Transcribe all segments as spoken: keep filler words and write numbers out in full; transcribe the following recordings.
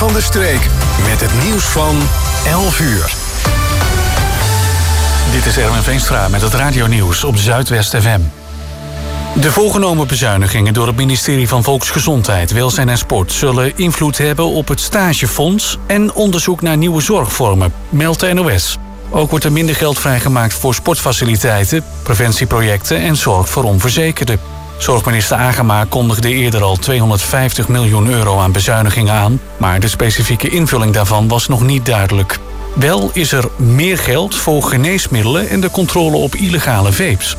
van de streek met het nieuws van elf uur. Dit is Erwin Veenstra met het radionieuws op Zuidwest F M. De voorgenomen bezuinigingen door het ministerie van Volksgezondheid, Welzijn en Sport zullen invloed hebben op het stagefonds en onderzoek naar nieuwe zorgvormen, meldt de N O S. Ook wordt er minder geld vrijgemaakt voor sportfaciliteiten, preventieprojecten en zorg voor onverzekerden. Zorgminister Agema kondigde eerder al tweehonderdvijftig miljoen euro aan bezuinigingen aan, maar de specifieke invulling daarvan was nog niet duidelijk. Wel is er meer geld voor geneesmiddelen en de controle op illegale vapes.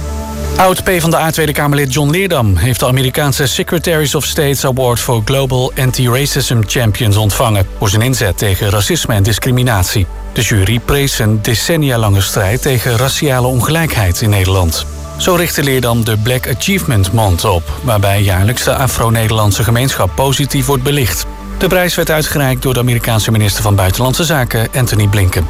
Oud-PvdA Tweede Kamerlid John Leerdam heeft de Amerikaanse Secretaries of State Award for Global Anti-Racism Champions ontvangen voor zijn inzet tegen racisme en discriminatie. De jury prees een decennia lange strijd tegen raciale ongelijkheid in Nederland. Zo richtte Leerdam de Black Achievement Month op, waarbij jaarlijks de Afro-Nederlandse gemeenschap positief wordt belicht. De prijs werd uitgereikt door de Amerikaanse minister van Buitenlandse Zaken Antony Blinken.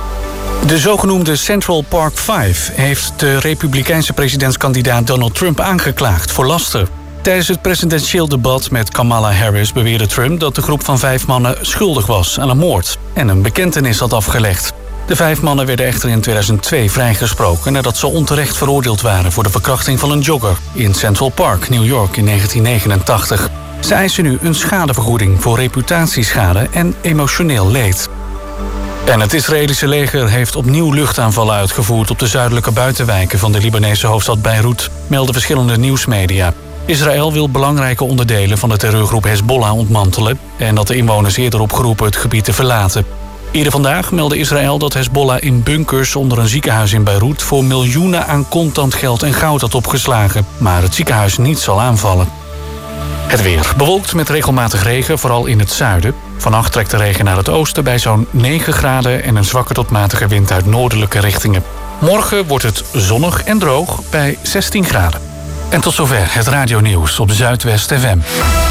De zogenoemde Central Park Five heeft de republikeinse presidentskandidaat Donald Trump aangeklaagd voor laster. Tijdens het presidentieel debat met Kamala Harris beweerde Trump dat de groep van vijf mannen schuldig was aan een moord en een bekentenis had afgelegd. De vijf mannen werden echter in tweeduizend twee vrijgesproken nadat ze onterecht veroordeeld waren voor de verkrachting van een jogger in Central Park, New York in negentien negenentachtig. Ze eisen nu een schadevergoeding voor reputatieschade en emotioneel leed. En het Israëlische leger heeft opnieuw luchtaanvallen uitgevoerd op de zuidelijke buitenwijken van de Libanese hoofdstad Beirut, melden verschillende nieuwsmedia. Israël wil belangrijke onderdelen van de terreurgroep Hezbollah ontmantelen en dat de inwoners eerder opgeroepen het gebied te verlaten. Eerder vandaag meldde Israël dat Hezbollah in bunkers onder een ziekenhuis in Beirut voor miljoenen aan contant geld en goud had opgeslagen, maar het ziekenhuis niet zal aanvallen. Het weer. Bewolkt met regelmatig regen, vooral in het zuiden. Vannacht trekt de regen naar het oosten bij zo'n negen graden en een zwakke tot matige wind uit noordelijke richtingen. Morgen wordt het zonnig en droog bij zestien graden. En tot zover het radionieuws op Zuidwest F M.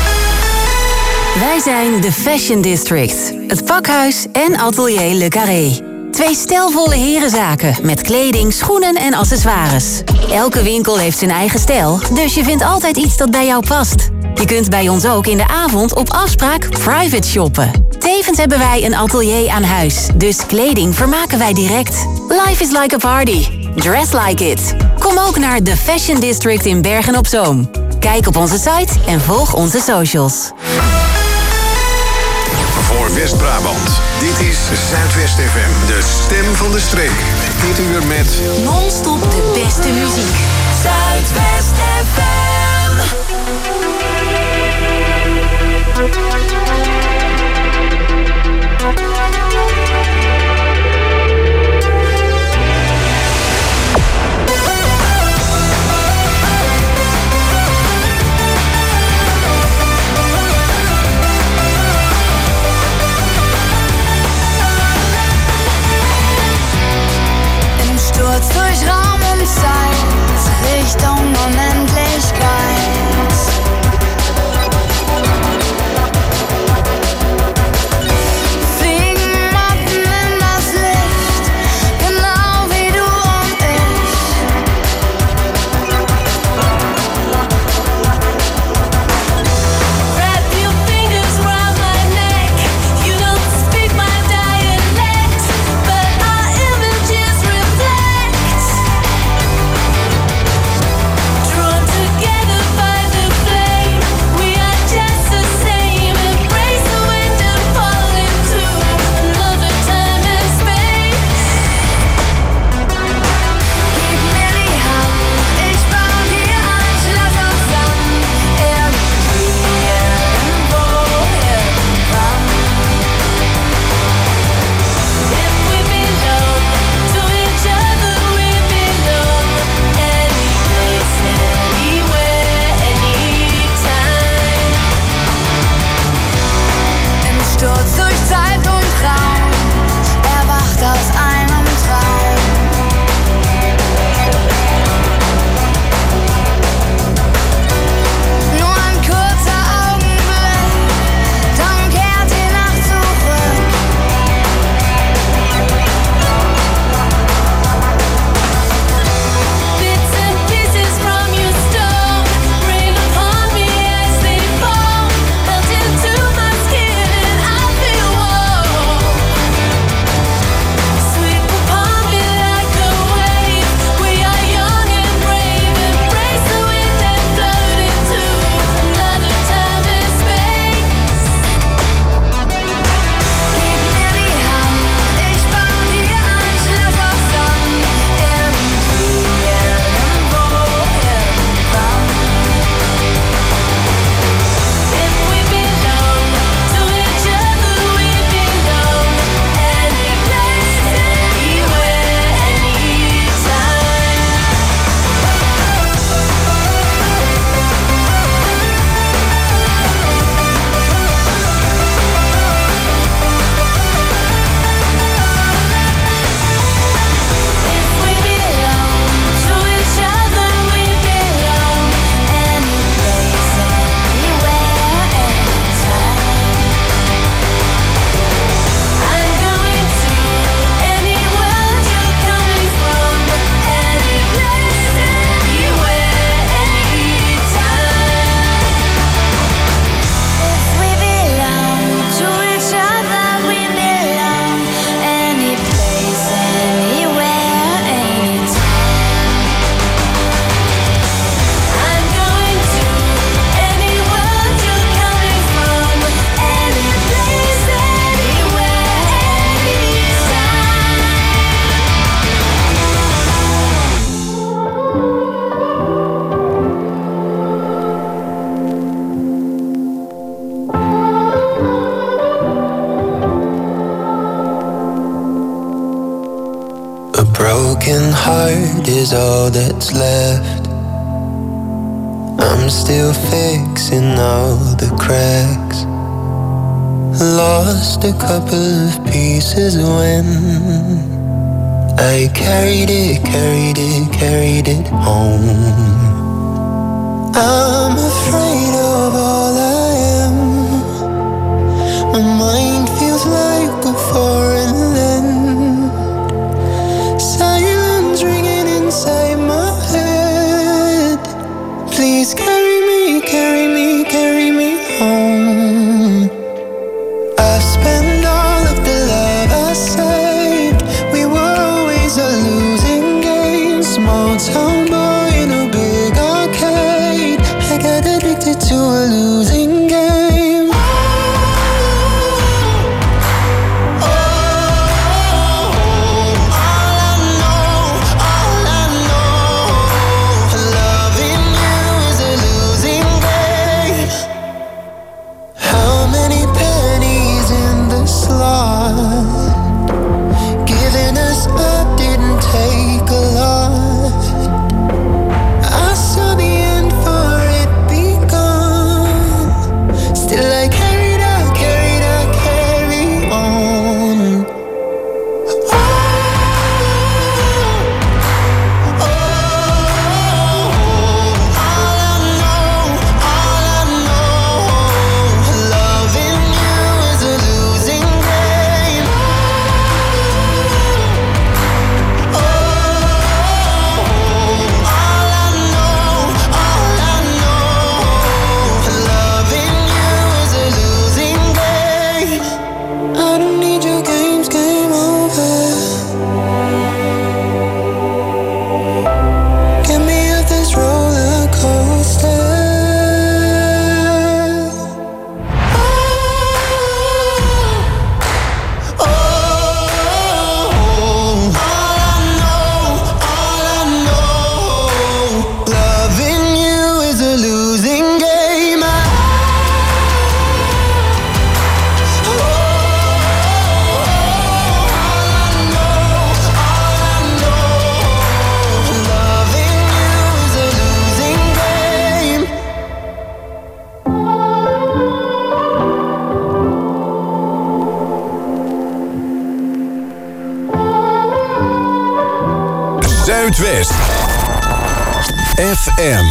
Wij zijn de Fashion District, het pakhuis en atelier Le Carré. Twee stijlvolle herenzaken met kleding, schoenen en accessoires. Elke winkel heeft zijn eigen stijl, dus je vindt altijd iets dat bij jou past. Je kunt bij ons ook in de avond op afspraak private shoppen. Tevens hebben wij een atelier aan huis, dus kleding vermaken wij direct. Life is like a party. Dress like it. Kom ook naar The Fashion District in Bergen op Zoom. Kijk op onze site en volg onze socials. Voor West-Brabant, dit is Zuidwest F M, de stem van de streek. Dit uur met non-stop de beste muziek. Zuidwest F M. Im Sturz durch Raum und Zeit, Richtung Unendlichkeit. heart is all that's left. I'm still fixing all the cracks. Lost a couple of pieces when I carried it, carried it, carried it home. I'm afraid of all I am. My mind feels like a foreign land. Silence ringing inside my head. Please carry me, carry me, carry me home. I spent all of the love I saved. We were always a losing game. Small town boy in a big arcade. I got addicted to a losing game. Oh, all I know, all I know, loving you is a losing game. How many pennies in the slot? Giving us up didn't take a lot. I saw the end for it begun. Still I carried out, carried out, carry on. Oh, oh, all I know, all I know, loving you is a losing game. Oh, all I know, all I know, loving you is a losing game. I don't need your games, game over. Get me off this roller coaster. Oh, all I know, all I know, loving you is a losing game. I- Oh, all I know, all I know, loving you is a losing game. Zuidwest F M.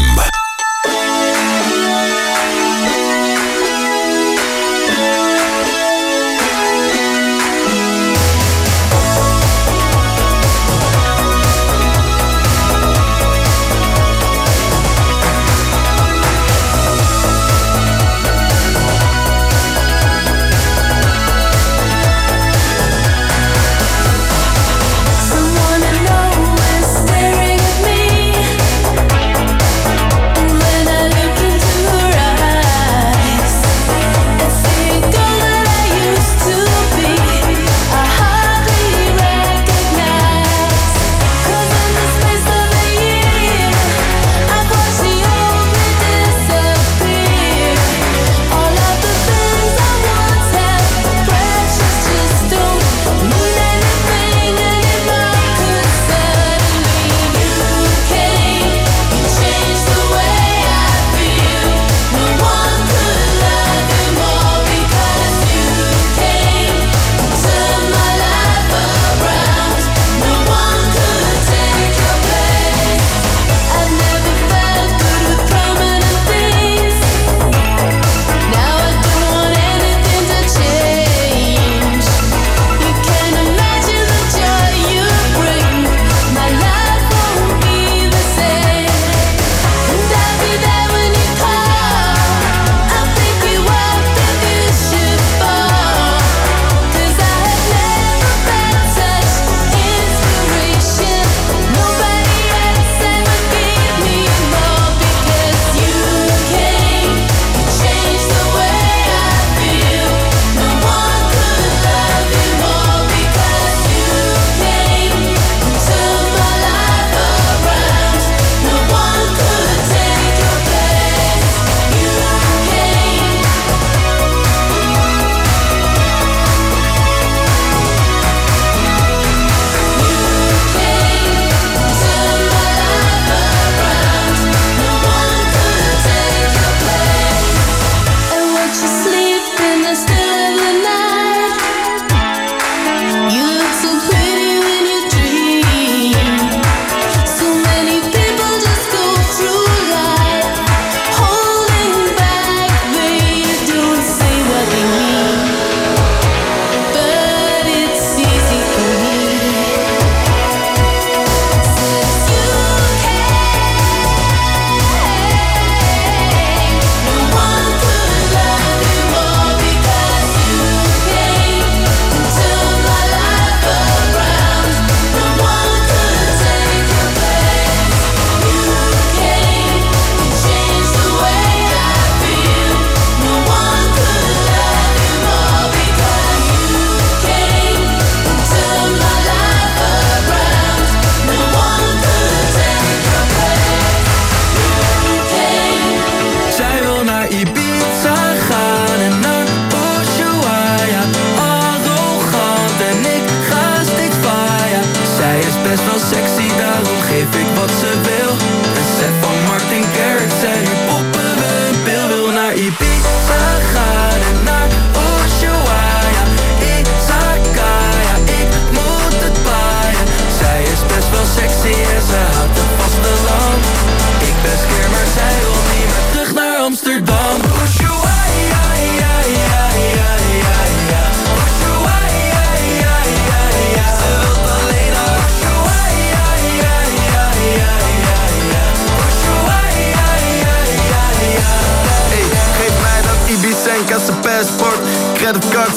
Someone I know is staring at me.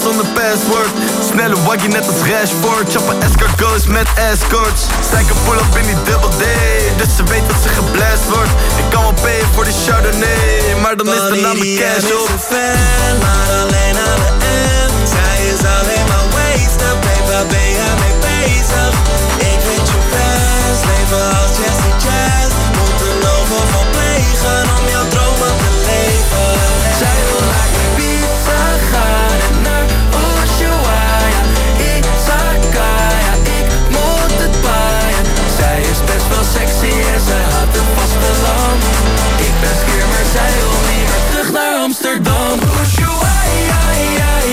zonder passport. Snelle waggie net als Rashford. Choppen escargots met escorts. Zij kan pull up in die double D, dus ze weet dat ze geblast wordt. Ik kan wel payen voor de Chardonnay, maar dan is de naam mijn cash op. Is een fan, maar alleen aan de M. Zij is alleen maar wasted, babe, waar ben jij mee bezig? Ik vind je best, leven als Jessie Jazz. Moet er nog van plegen om jouw dromen te leven. Zij wil naar Ibiza gaan en naar Ushuaia, Izakaya, ik moet het paaien. Zij is best wel sexy en zij had een vasteland. Ik ben skeer, maar zij wil niet meer terug naar Amsterdam. Ushuaia,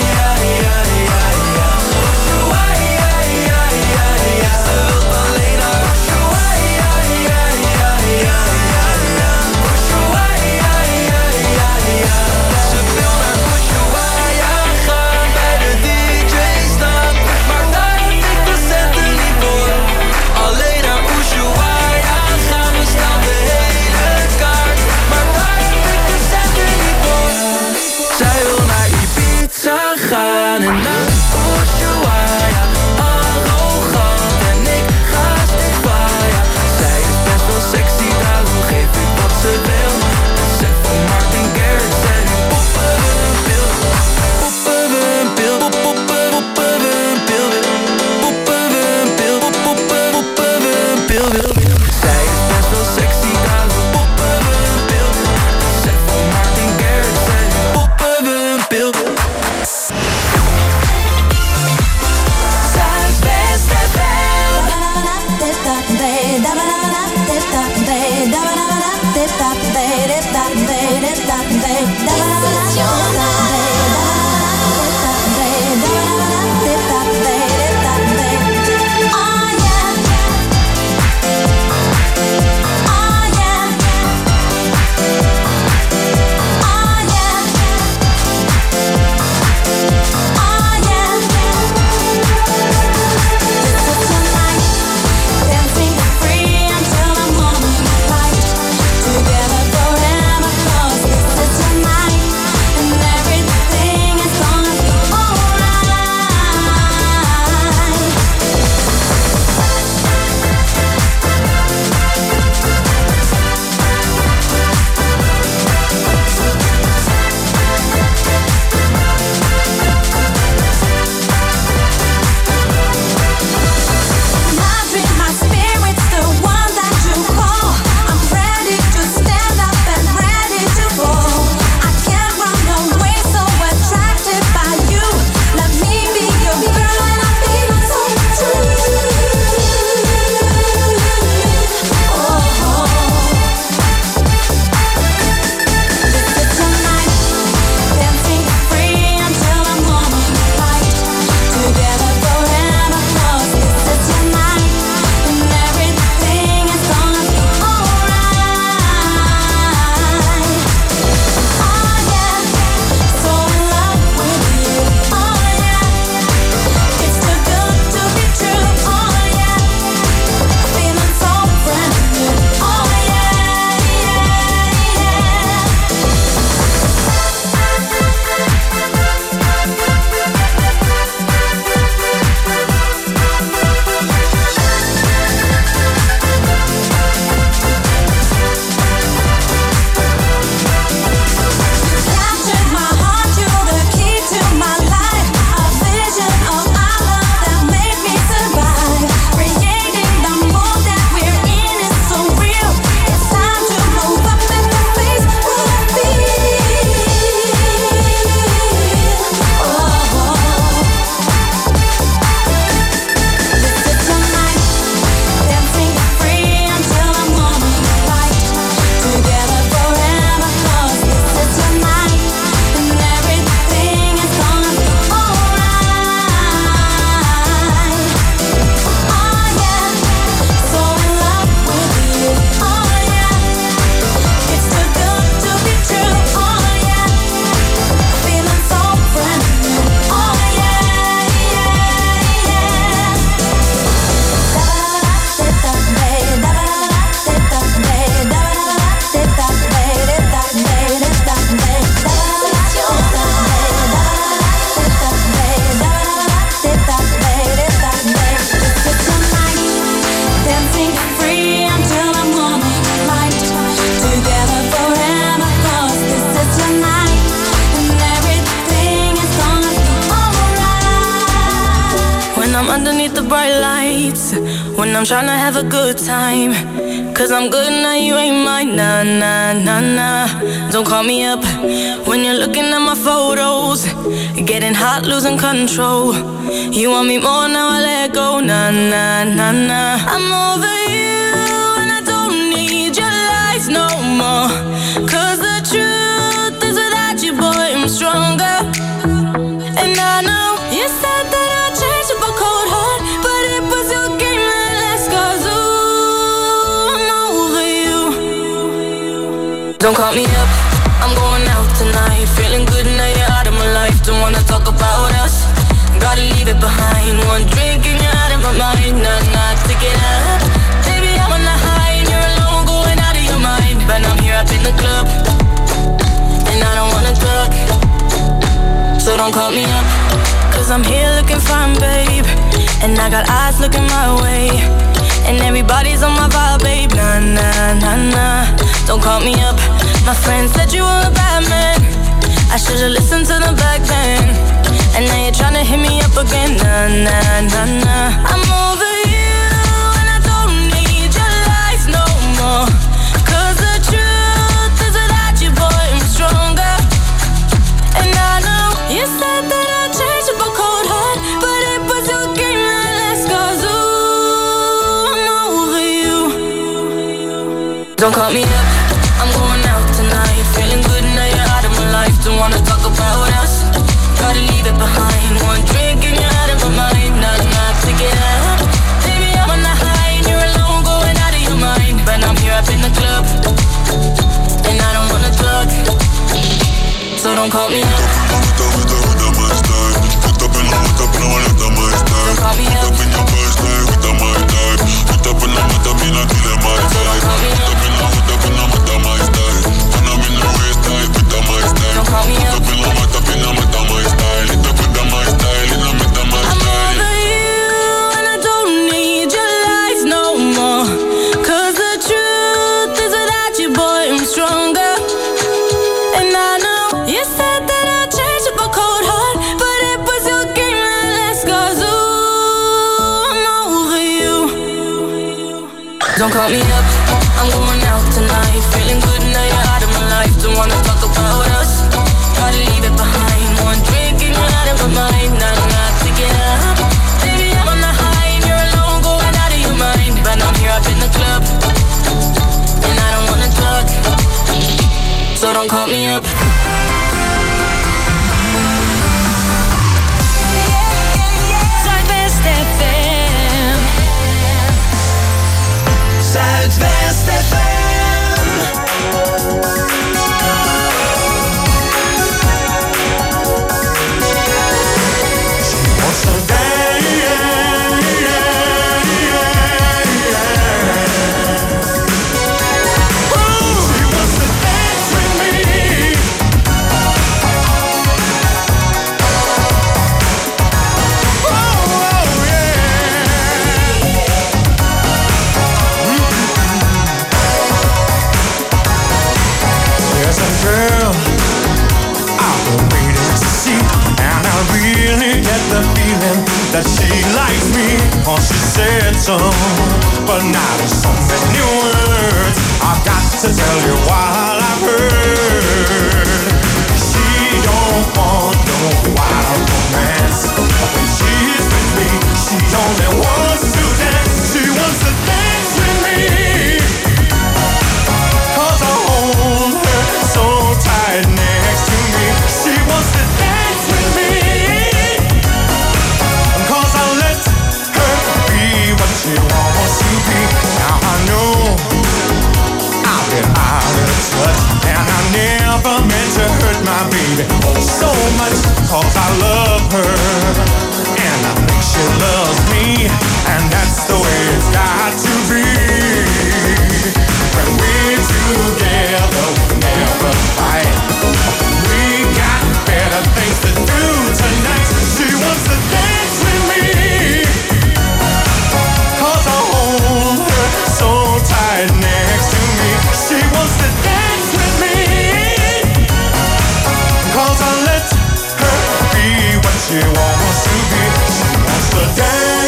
I'm underneath the bright lights, when I'm trying to have a good time. Cause I'm good now, you ain't mine. Nah, nah, nah, nah. Don't call me up when you're looking at my photos. Getting hot, losing control. You want me more, now I let go. Nah, nah, nah, nah. I'm over you and I don't need your lies no more. Cause the truth is without you, boy, I'm stronger. And I know you said that I'd change up a cold heart, but it was your game that last. Cause ooh, I'm over you. Don't call me up, I'm going out tonight. Feeling good now you're out of my life. Don't wanna talk about us, gotta leave it behind. One drink and you're out of my mind. Nah, nah, take it up. Baby, I'm on the high and you're alone, going out of your mind. But I'm here up in the club, and I don't wanna talk. So don't call me up, cause I'm here looking fine, babe. And I got eyes looking my way, and everybody's on my vibe, babe. Nah, nah, nah, nah. Don't call me up, my friend said you were a bad man. I should've listened to them back then. And now you're tryna hit me up again. Nah, nah, nah, nah. I'm over you and I don't need your lies no more. Cause the truth is without you, boy, I'm stronger. And I know you said that I'd change up a cold heart, but it was your game that last. Cause ooh, I'm over you. Don't call me up, I'm going out tonight. Feeling good now you're out of my life. Don't wanna talk about us, gotta leave it behind. One drink and you're out of my mind. Nah, nah, take it out. Baby, I'm on the high and you're alone, going out of your mind. But I'm here up in the club, and I don't wanna talk. So don't call me up. Don't call me up, I'm going out tonight. Feeling good now you're out of my life. Don't wanna talk about us, gotta leave it behind. One drink and you're out of my mind. Nah, nah, take it up. Baby, I'm on the high and you're alone, going out of your mind. But I'm here up in the club, and I don't wanna talk. So don't call me up. Zuidwest F M. Zuidwest F M. She wants to dance, ooh, she wants to dance with me. Oh, oh yeah. There's a girl I've been waiting to see, and I really get the feeling that she likes me. Oh, she said so, but not in so many words. I've got to tell you what I've heard. She don't want no wild romance. When she's with me, she only wants to dance. She wants to dance with me. Cause I hold her so tight next to me. She wants to dance with me. Cause I let her be what she wants to be. Now I know I've been out of touch, and I never meant to hurt my baby oh so much. Cause I love her, and I think she loves me, and that's the way it's got to be. When we're together, we never fight. We got better things to do tonight. She wants to dance with me. Cause I hold her so tight next to me. She wants to dance with me. Cause I let her be what she wants to be. She wants to dance.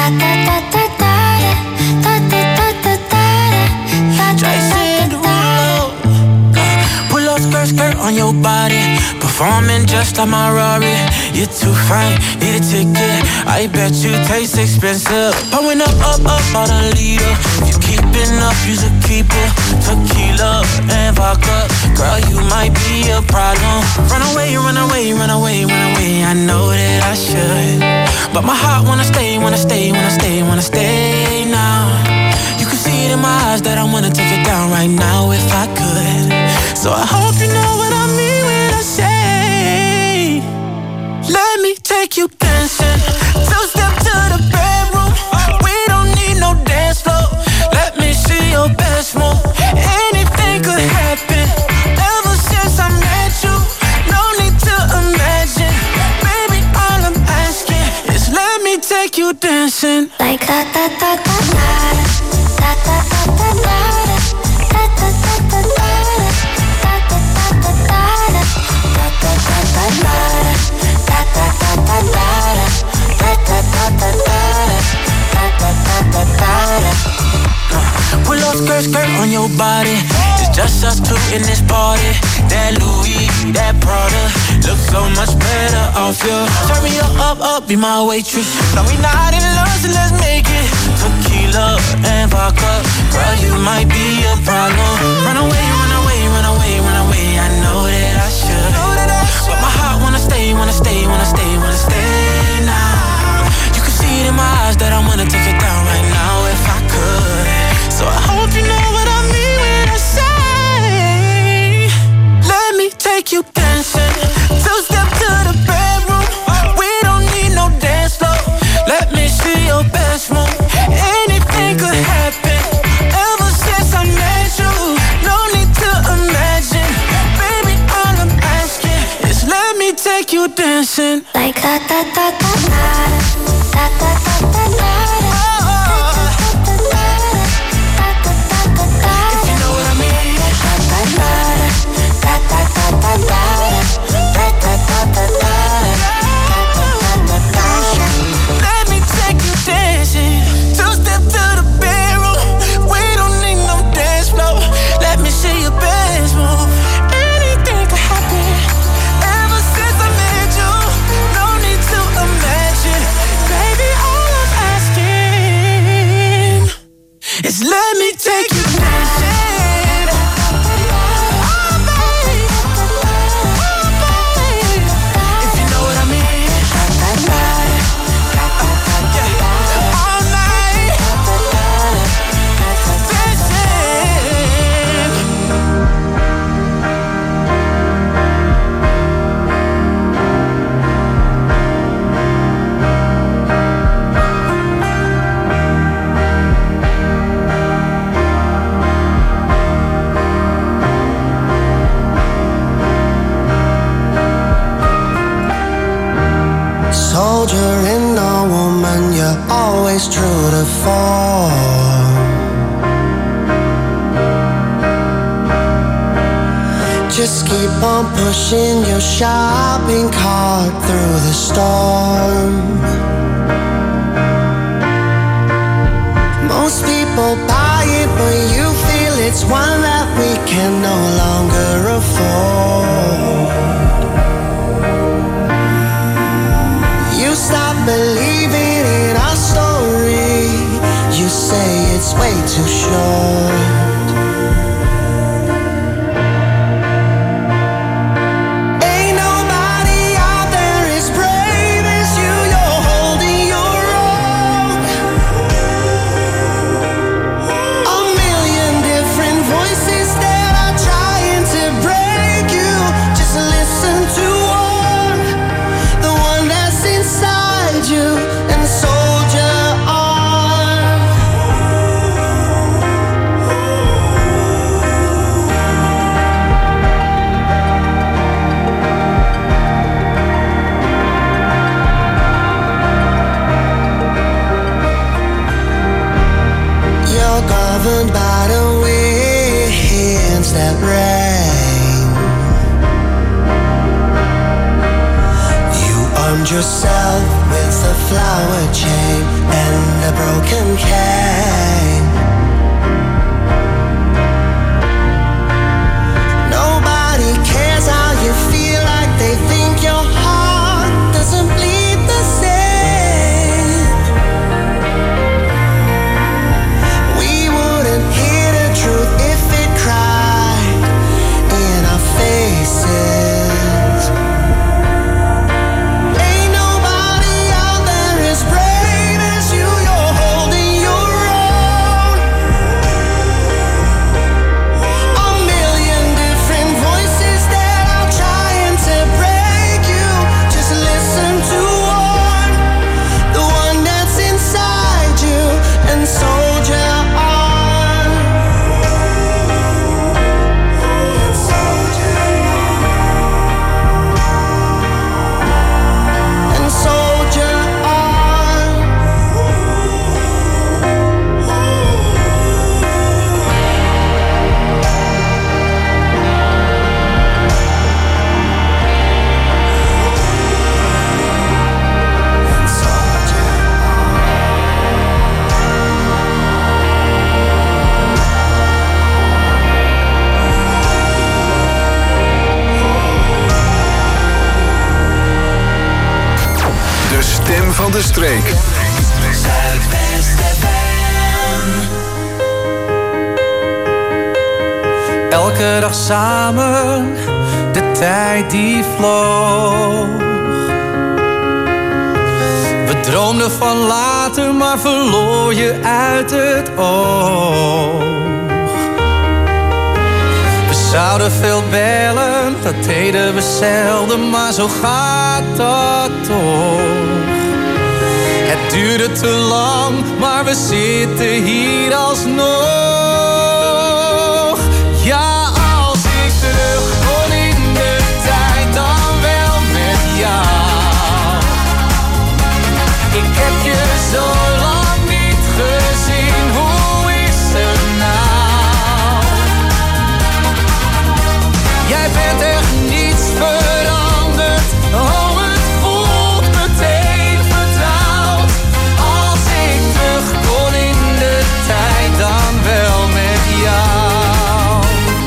Jason Derulo. Pull up skirt, skirt on your body. Performing just like my Rari. You're too fine, need a ticket. I bet you taste expensive. Pouring up, up, up, on a leader. If you keeping up, you's a keeper. Tequila and vodka. Girl, you might be a problem. Run away, run away, run away, run away. I know that I should, but my heart wanna stay, wanna stay, wanna stay, wanna stay now. You can see it in my eyes that I wanna take it down right now if I could. So I hope you know what I mean when I say, let me take you dancing. Two step to the bedroom. We don't need no dance floor. Let me see your best move. Anything could happen. Ever since I met you, no need to imagine. Baby, all I'm asking is let me take you dancing. Like da da da da da da da da da da da da da da da. Pull up skirt, skirt on your body. It's just us two in this party. That Louis, that Prada looks so much better off you. Turn me up, up, up, be my waitress. No, we not in love, so let's make it. Tequila and vodka. Girl, you might be a problem. Run away, run away, run away, run away. I know that I should, but my heart wanna stay, wanna stay, wanna stay, wanna stay now. You can see it in my eyes that I wanna take it down right now if I could. So I hope you know what I mean when I say, let me take you dancing. Two step to the bedroom. We don't need no dance floor. Let me see your best move. Anything could happen. Ever since I met you, no need to imagine. Baby, all I'm asking is let me take you dancing. Like da da da da da da da da da da. Let me take you dancing. Two step to the bedroom. We don't need no dance floor. Let me see your best move. Anything could happen. Ever since I met you, no need to imagine. Baby, all I'm asking is let me take you dancing. Soldier in a woman, you're always true to form. Just keep on pushing your shopping cart through the storm. Most people buy it, but you feel it's one that we can no longer afford. You stop believing in our story. You say it's way too short. Ain't nobody out there as brave as you. You're holding your own. A million different voices that are trying to break you. Just listen to one, the one that's inside you, and soldier on. You're governed by the winds that rain. You armed yourself with a flower chain and a a broken king. Nobody cares how you feel, like they think your heart doesn't bleed the same. We wouldn't hear the truth if it cried in our faces. Van de streek. Zuidwest F M. Elke dag samen, de tijd die vloog. We droomden van later, maar verloor je uit het oog. We zouden veel bellen, dat deden we zelden, maar zo gaat dat toch. Het duurde te lang, maar we zitten hier alsnog. Ja, als ik terug kon in de tijd, dan wel met jou. Ik heb je zo lang niet gezien, hoe is het nou? Jij bent echt niets veranderd, oh het voelt meteen vertrouwd. Als ik terug kon in de tijd, dan wel met jou.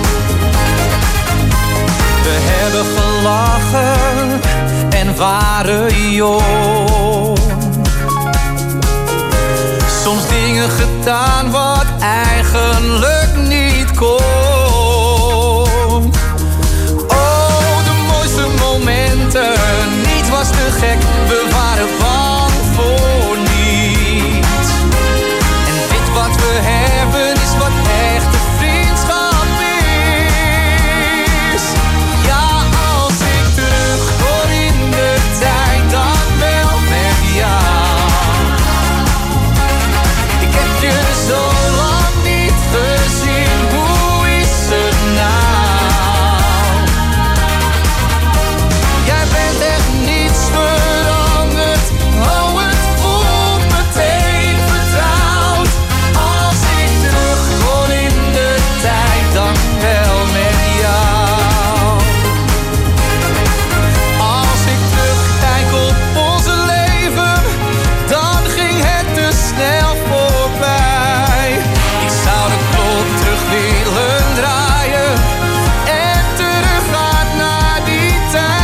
We hebben gelachen en waren jong. Soms dingen gedaan wat eigenlijk niet kon. Oh, de mooiste momenten, niets was te gek, we waren bang voor niets. En dit wat we hebben is wat echte vriendschap is. Ja, als ik terug kon in de tijd, dan wel met jou. Ik heb je zo lang niet gezien, hoe is het nou? Jij bent echt niets veranderd, oh het voelt meteen vertrouwd. Als ik terug kon in de tijd, dan wel met jou. Als ik terugkijk op onze leven, dan ging het te snel voorbij. Ik zou de klok terug willen draaien en teruggaan naar die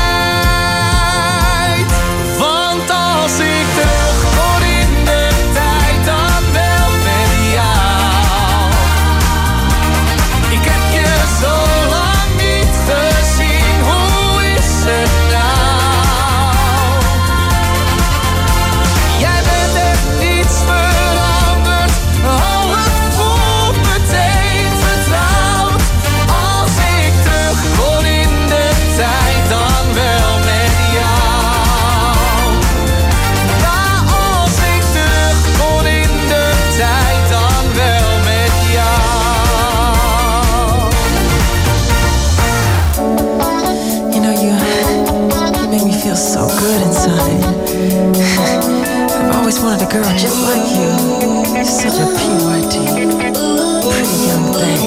tijd. Want als ik terug kon in de tijd, dan wel met jou. Ik heb je zo lang niet gezien, hoe is het nou? Jij bent echt niets veranderd, oh het voelt meteen vertrouwd. Als ik terug kon in de tijd, dan wel met jou. Ja, als ik terug kon in de tijd, dan wel met jou. You know, you, you make me feel so good inside. I've always wanted a girl just like you. You're such a purity, pretty young thing.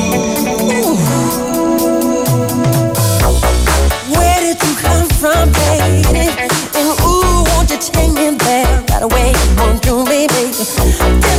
Where did you come from, baby? And ooh, won't you take me there right away? Won't you, baby?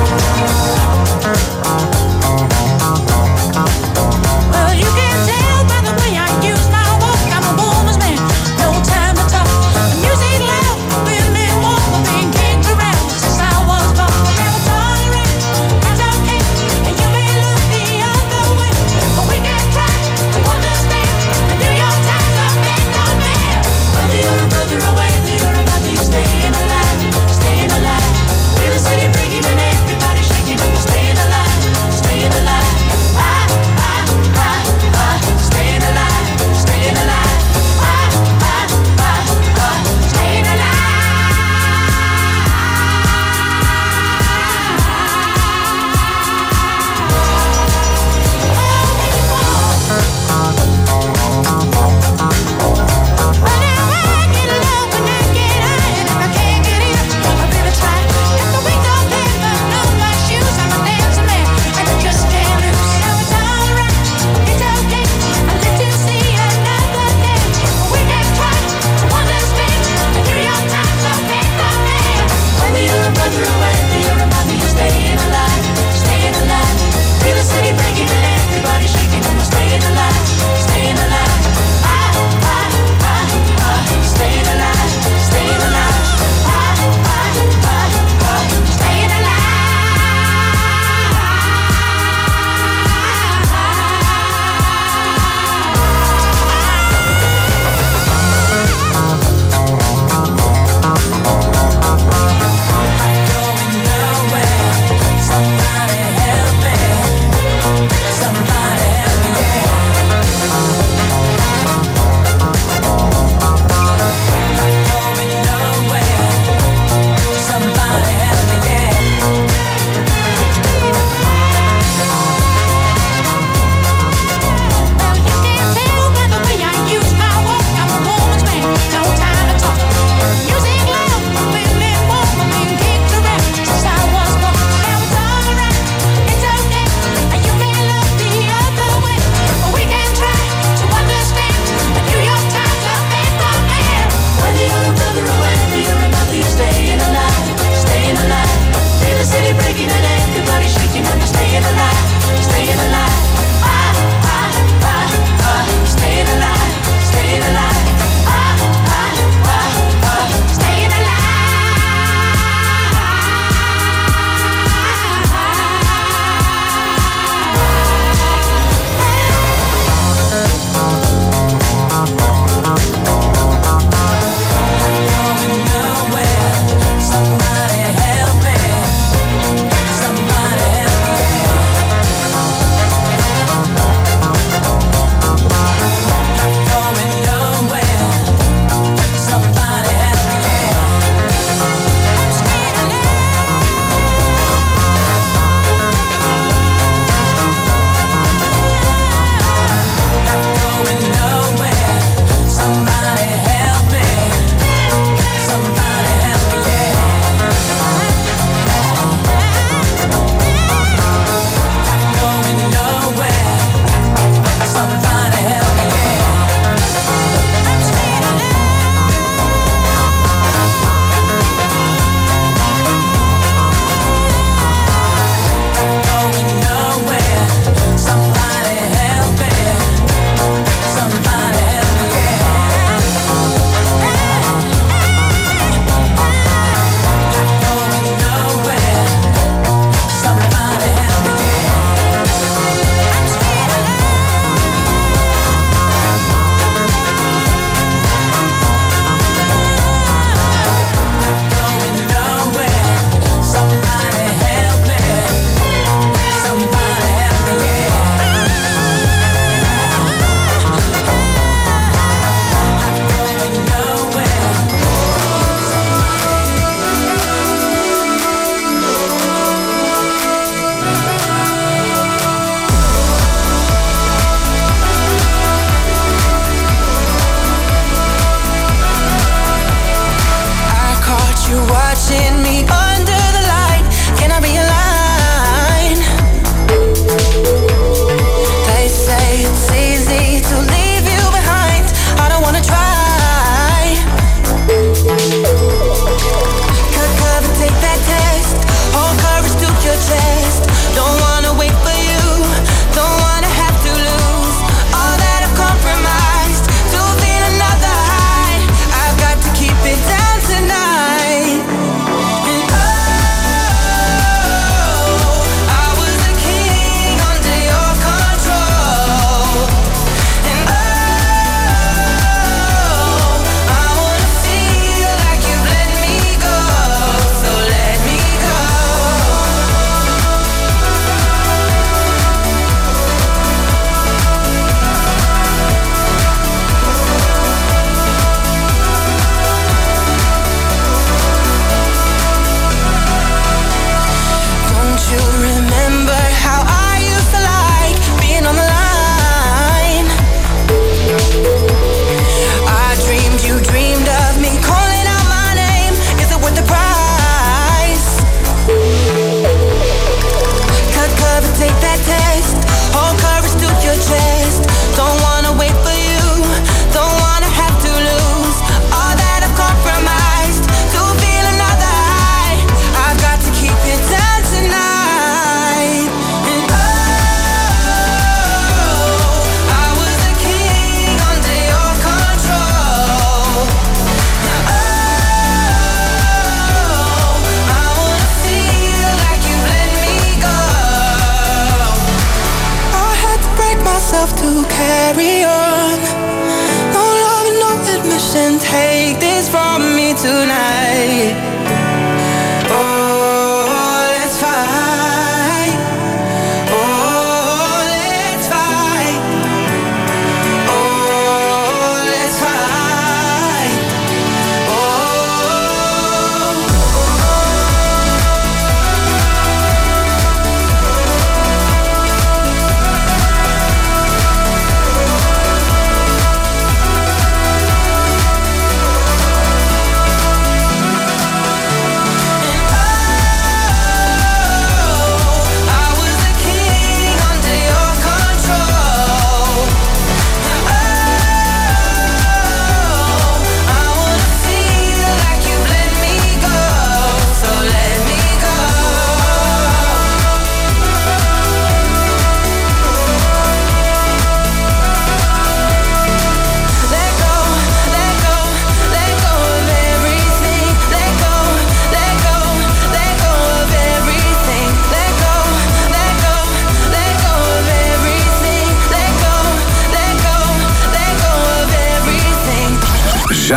Well, you can tell by the way I use my walk, I'm a woman's man, no time to talk. The music loud, women walk, I've been kicked around since I was born. I never tolerate, that's okay, and you may look the other way, but we can try to understand and do your times up in your man. Whether you're a brother or whether you're a mother, you're staying alive, staying alive. Feel the city breaking and everybody shaking.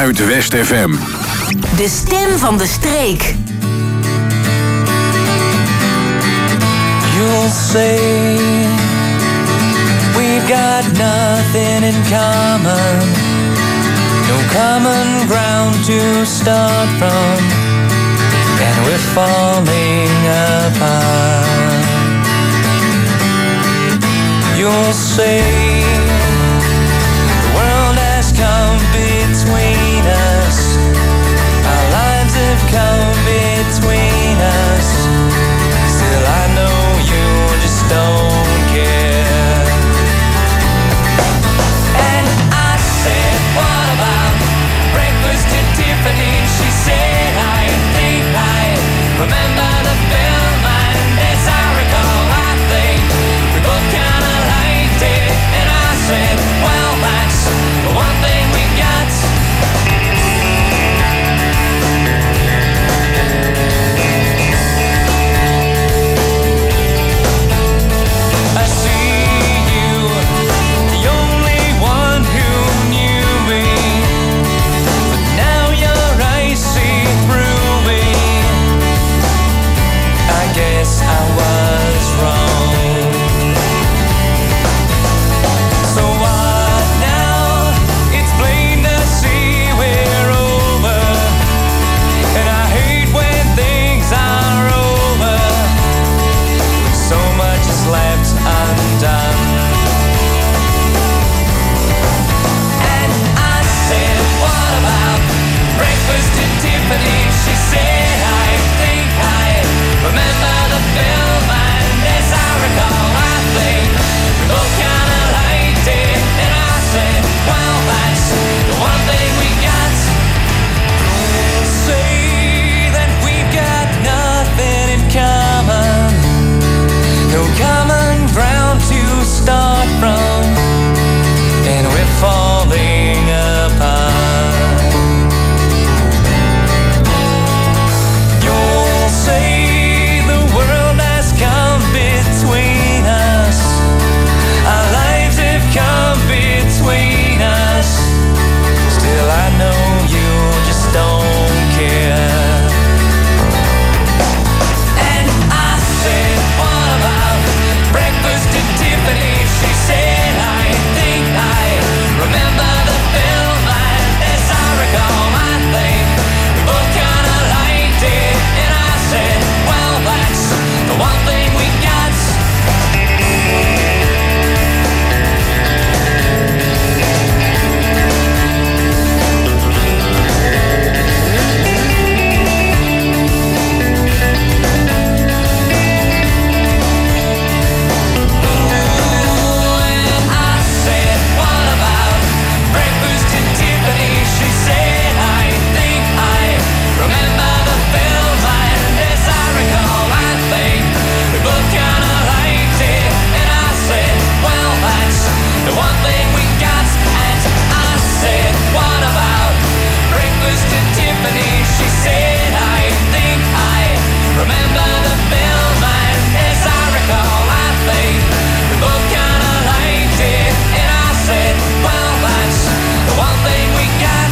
Zuidwest F M. De stem van de streek. You'll say we've got nothing in common, no common ground to start from, and we're falling apart. You'll say the world has come between us, our lives have come between us. Still I know you just don't care. And I said, what about breakfast at Tiffany? She said, I think I remember the film, and as I recall, I think we both kinda liked it. And I said, well, that's the one thing we got. I see you, the only one who knew me, but now your eyes see through me. I guess I was wrong. So what now? It's plain to see we're over, and I hate when things are over, when so much is left undone. And I said, what about breakfast at Tiffany? She said, I think I remember the film, and as I recall, I think we both kinda liked it. And I said, well, that's the one thing we got. Say that we've got nothing in common, no common ground to start from, and we're falling apart. You'll say the world has come between us, our lives have come between us. Still I know you just don't care. And I said, what about breakfast at Tiffany? She said, I think I remember the film, and as I recall, I think we both kinda liked it. And I said, well, that's the one thing we got. And I said, what about breakfast at Tiffany? She said, I think I remember the film, and as I recall, I think we both kinda liked it. And I said, well, that's the one thing we got. And I said, what about breakfast at Tiffany? She said, I think I remember the film, and as I recall, I think we both kinda liked it. And I said, well, that's the one thing we got.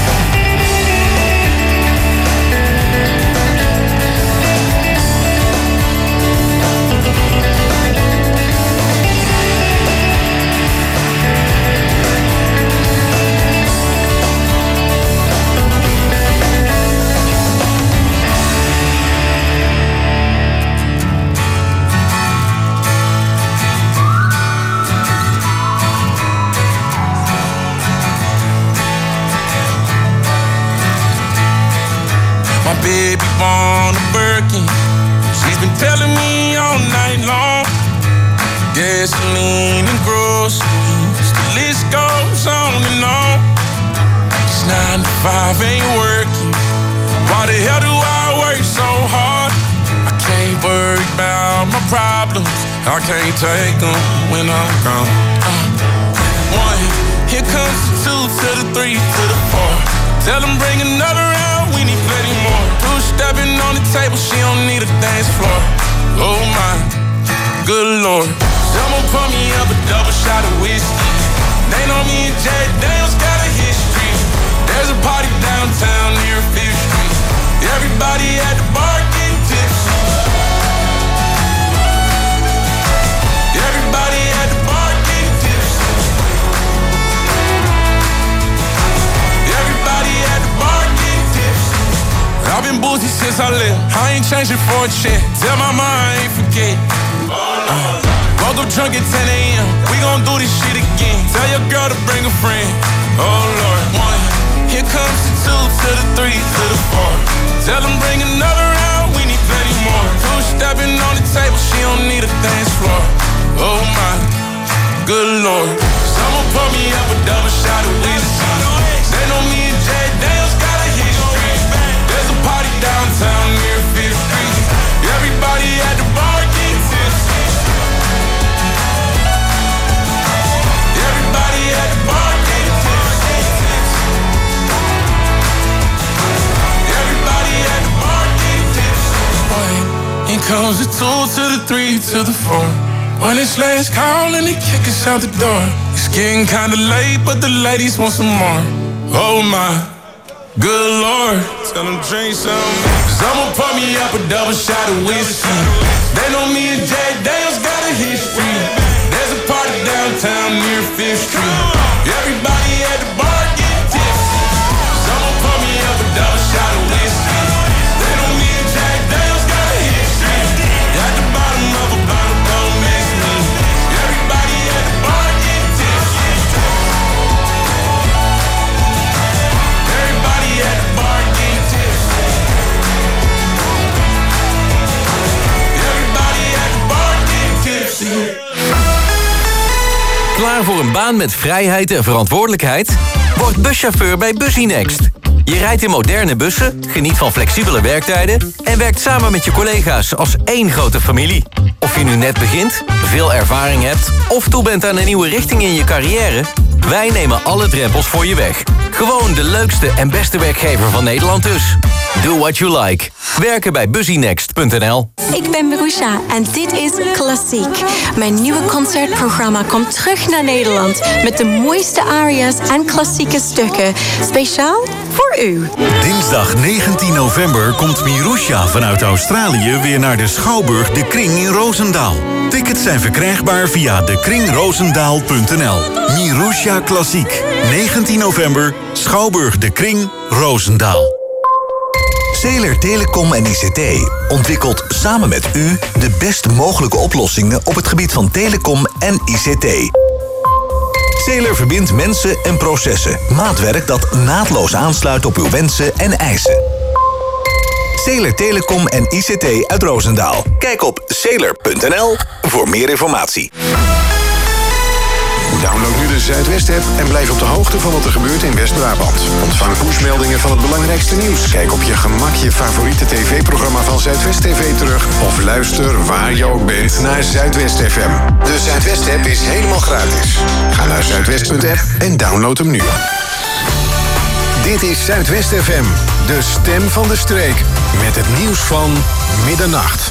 My baby born a Birkin. She's been telling me all night long. Gasoline and groceries, the list goes on and on. It's nine to five, ain't working. Why the hell do I work so hard? I can't worry about my problems, I can't take them when I'm gone. Uh, one, here comes the two to the three to the four. Tell them bring another round, we need plenty more. Two stepping on the table, she don't need a dance floor. Oh my, good lord. Someone pour me up a double shot of whiskey. They know me and Jay Daniels got a history. There's There's a party downtown near Fifth Street. Everybody at the bar getting tipsy. Everybody at the bar getting tipsy. Everybody at the bar getting tipsy. I've been boozy since I left. I ain't changing for a check. Tell my mind I ain't forget. Uh, woke up drunk at ten a.m. We gon' do this shit again. Tell your girl to bring a friend. Oh Lord, one. Here comes the two to the three to the four. Tell them bring another round. We need plenty more. Two stepping on the table. She don't need a dance floor. Oh my, good Lord. Someone pour me up a double shot of whiskey. They know me and Jay Daniels got a history. There's a party downtown near Fifth Street. Everybody at the bar getting tipsy. Everybody at the bar getting tipsy. Everybody at the bar getting tipsy. In comes the two to the three to the four. When it's last call and they kick us out the door. It's getting kinda late, but the ladies want some more. Oh my, good Lord. Tell them drink some. Someone pour me up a double shot of whiskey. They know me and Jay Daniels got a history. There's a party downtown near Fifth Street. Everybody at the bar getting tipsy. Someone pour me up a double shot of whiskey. They know me and Jay Daniels got a history. At the bottom of a bottle, don't mix me. Everybody at the bar getting tipsy. Everybody at the bar getting tipsy. Everybody at the bar getting tipsy. Klaar voor een baan met vrijheid en verantwoordelijkheid? Word buschauffeur bij Busynext. Je rijdt in moderne bussen, geniet van flexibele werktijden en werkt samen met je collega's als één grote familie. Of je nu net begint, veel ervaring hebt of toe bent aan een nieuwe richting in je carrière, wij nemen alle drempels voor je weg. Gewoon de leukste en beste werkgever van Nederland dus. Do what you like. Werken bij busynext punt n l. Ik ben Marusha en dit is Klassiek. Mijn nieuwe concertprogramma komt terug naar Nederland met de mooiste aria's en klassieke stukken. Speciaal voor u. Dinsdag negentien november komt Marusha vanuit Australië weer naar de Schouwburg De Kring in Roosendaal. Tickets zijn verkrijgbaar via de kring roosendaal punt n l. Marusha Klassiek. negentien november, Schouwburg De Kring, Roosendaal. Zeeler Telecom en I C T ontwikkelt samen met u de best mogelijke oplossingen op het gebied van telecom en I C T. Zeeler verbindt mensen en processen. Maatwerk dat naadloos aansluit op uw wensen en eisen. Zeeler Telecom en I C T uit Roosendaal. Kijk op zeeler punt n l voor meer informatie. Download nu de Zuidwest-app en blijf op de hoogte van wat er gebeurt in West-Brabant. Ontvang pushmeldingen van het belangrijkste nieuws. Kijk op je gemak je favoriete tv-programma van Zuidwest T V terug. Of luister waar je ook bent naar Zuidwest F M. De Zuidwest-app is helemaal gratis. Ga naar zuidwest punt f m en download hem nu. Dit is Zuidwest F M, de stem van de streek. Met het nieuws van middernacht.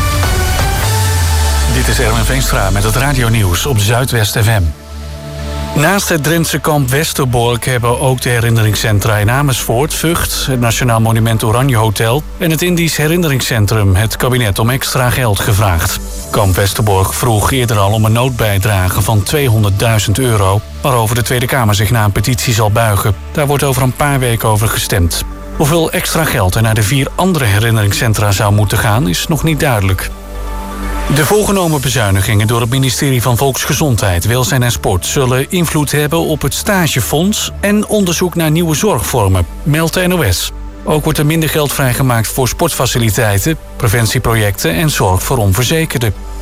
Dit is Erwin Veenstra met het radionieuws op Zuidwest F M. Naast het Drentse kamp Westerbork hebben ook de herinneringscentra in Amersfoort, Vught, het Nationaal Monument Oranje Hotel en het Indisch Herinneringscentrum het kabinet om extra geld gevraagd. Kamp Westerbork vroeg eerder al om een noodbijdrage van tweehonderdduizend euro, waarover de Tweede Kamer zich na een petitie zal buigen. Daar wordt over een paar weken over gestemd. Hoeveel extra geld er naar de vier andere herinneringscentra zou moeten gaan, is nog niet duidelijk. De voorgenomen bezuinigingen door het ministerie van Volksgezondheid, Welzijn en Sport zullen invloed hebben op het stagefonds en onderzoek naar nieuwe zorgvormen, meldt de N O S. Ook wordt er minder geld vrijgemaakt voor sportfaciliteiten, preventieprojecten en zorg voor onverzekerden.